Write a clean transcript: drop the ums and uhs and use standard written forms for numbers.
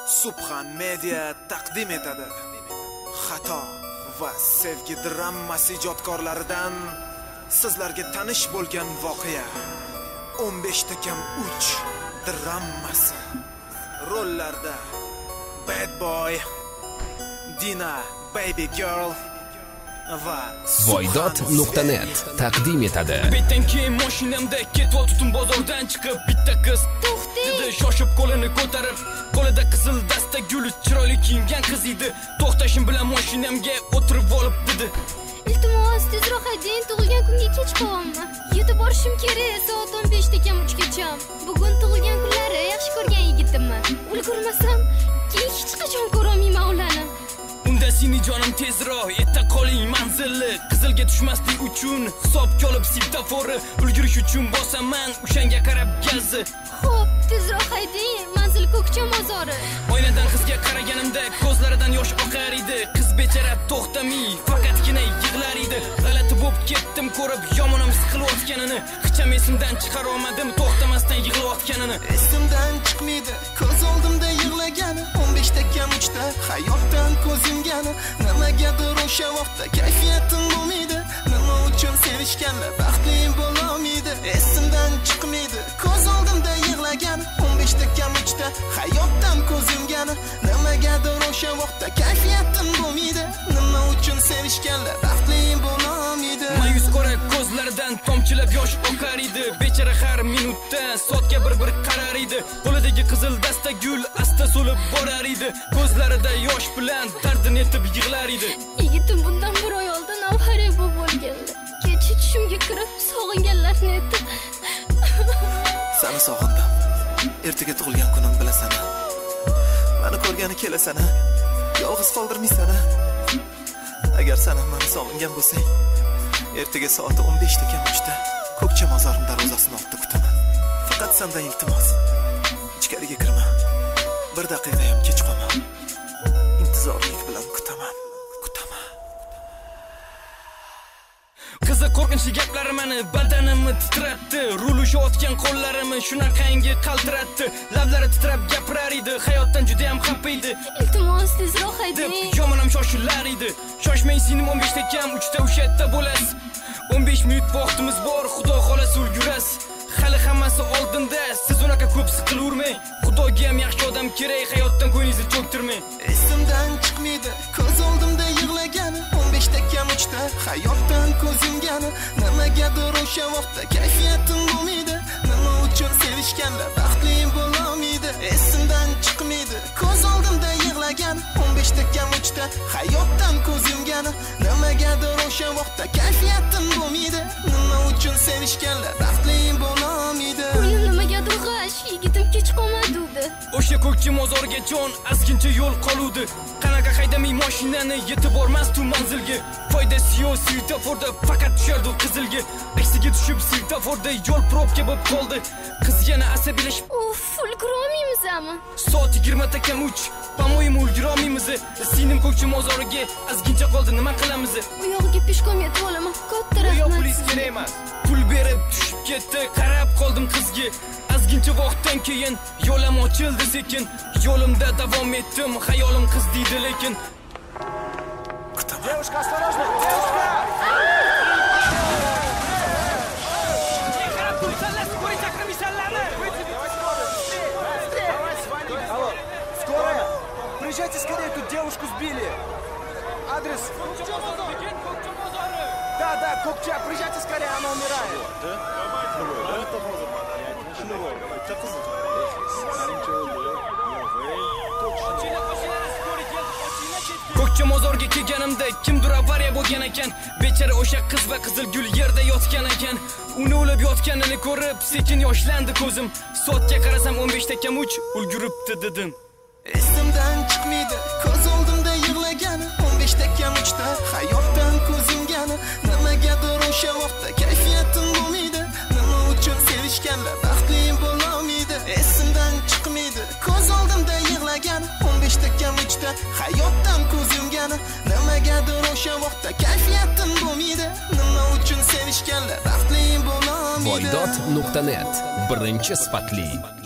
Subhan Media taqdim etadi. Xato va sevgi drammasi ijodkorlaridan sizlarga tanish bo'lgan voqea 15 drammasi. Rollarda Bad Boy, Dina Baby Girl va Voydot.net taqdim etadi. Bitdan keyin mashinamda ketib bozordan chiqib bitta qiz to'xtadi, shoshib qo'lini ko'tarib, qo'lida qizil dasta gul, chiroyli kiyingan qiz edi. To'xtashim bilan mashinamga o'tirib olib dedi: "Iltimos, tezroq haydang, tug'ilgan kunga kech qolyapman. Yetib borishim kerak, soat 15 kam 3 gacha. Bugun tug'ilgan kunlari yaxshi ko'rgan yigitimman. Ulgurmasam, keyin hech qachon ko'rolmayman ularni." Unda seni jonim tezroq, yeta qoling manzilli. Qizilga tushmaslik uchun hisobga olib svetoforni ulgurish uchun bosaman o'shanga qarab gazni. Xo'p, tezroq haydang, manzil Ko'kcha mozori. Oynadan qizga qaraganimda ko'zlaridan yosh oqar edi. Qiz bechara to'xtamay, faqatgina yig'lar edi. G'alati bo'lib ketdim ko'rib yomonam siqilayotganini. Hicham esimdan chiqara olmadim to'xtamasdan yig'layotganini. Esimdan chiqmaydi, ko'z oldimda yig'lagani, 15 kam 3 hayotdan ko'z yumgani. Nimagadir o'sha vaqtda kayfiyatim bo'lmaydi. Nima uchun sevishganlar baxtli bo'lolmaydi. Esimdan chiqmaydi, ko'z oldimda yig'lagani, 15 kam 3 hayotdan ko'z yumgani. Nimagadir o'sha vaqtda kayfiyatim bo'lmaydi. Nima uchun sevishganlar baxtli bo'lolmaydi. Mayus qora ko'zlaridan tomchilab yosh oqar edi. Bechara har minutda soatga bir qarar edi. Qo'lidagi qizil dasta gul asta so'lib borar edi. Ko'zlarida yosh bilan dardini etib yig'lar edi. Yigitim bundan bir oy oldin avariya bo'lgandi. Kecha tushimga kirib sog'inganlarni aytib. Seni sog'indim. Ertaga tug'ilgan kunim bilasan. Meni ko'rgani kelasan. Yolg'iz qoldirmaysan. Agar sen meni sog'ingan bo'lsang, ertaga soat 15 kam 3 Ko'kcha mozorim darvozasini ortda kutaman. Faqat sendan iltimos, ichkariga kirma. Bir daqiqa ham kech qolma. Intizorlik bilan kutaman. Qiziq qo'rqinchli gaplari meni badanimni titratdi. Rul ushayotgan qo'llarimni shunaqangi qaltiratdi. Lablari titrab gapirar edi, hayotdan juda ham xafa edi. "Iltimos, tezroq haydang." Yomonam shoshilar edi. Shoshmang, sinim 15 kam 3 o'sha yerda bo'lasiz. 15 minut vaqtimiz bor, xudo xolasa ulgurasiz. Hali hammasi oldinda, siz unaqa ko'p siqilavermang. Xudoga ham yaxshi odam kerak, hayotdan ko'nglingizni cho'ktirmang. Esimdan chiqmaydi, ko'z oldimda yig'lagani, 15 kam 3 hayotdan ko'z yumgani. Nimagadir o'sha vaqtda kayfiyatim bo'lmaydi. Nima uchun sevishganlar baxtli bo'lolmaydi. Esimdan chiqmaydi, ko'z oldimda yig'lagani, 15 kam 3 hayotdan ko'z yumgani. Nimagadir o'sha vaqtda kayfiyatim bo'lmaydi. Nima uchun sevishganlar baxtli bo'lolmaydi. Ko'nglim nimagadir g'ash, yigitim kech qolmadi. O'sha Ko'kcha mozorga jon azgincha yo'l qoluvdi. Qanaqa haydamay mashinani yetib bormasdi manzilga. Foydasi yo'q, svetoforda faqat tushardi qizilga. Aksiga tushib svetoforda yo'l probka bo'lib qoldi. Qiz yana asabiylashib, "Uf, ulgurolmaymizmi?" Soat 20 kam 3, pamoyim ulgurolmaymiz. Sinim Ko'kcha mozoriga azgincha qoldi, nima qilamiz? Bu yog'iga peshkom yetib olaman. Katta Yo'q, rahmat. polis kerak emas. Pul berib tushib ketdi, qarab qoldim qizga. Azgincha vaqtdan keyin yo'lim ochildi sekin. Yo'limda davom etdim, xayolim qiz deydi lekin. Девушка, осторожно! Девушка! Алло, скорая! Приезжайте скорее, тут девушку сбили. Адрес? Да, Ko'kcha, приезжайте скорее, она умирает. Ko'kcha mozorga kelganimda kimdir avariya bo'lgan ekan. Bechara o'sha qiz va qizil gul yerda yotgan ekan. Uni o'lib yotganini ko'rib sekin yoshlandi ko'zim. Soatga qarasam 15 kam 3 ulguribdi dedim. Esimdan chiqmaydi, ko'z oldimda yig'lagani, 15 kam 3 hayotdan ko'z yumgani. Nimagadir o'sha vaqtda kayfiyatim bo'lmaydi. Nima uchun sevishganlar baxtli bo'lolmaydi. Esimdan chiqmaydi, ko'z oldimda yig'lagani, 15 kam 3 hayotdan ko'z yumgani. Nimagadir o'sha vaqtda kayfiyatim bo'lmaydi. Nima uchun sevishganlar baxtli bo'lolmaydi. Voydot.net birinchi sifatli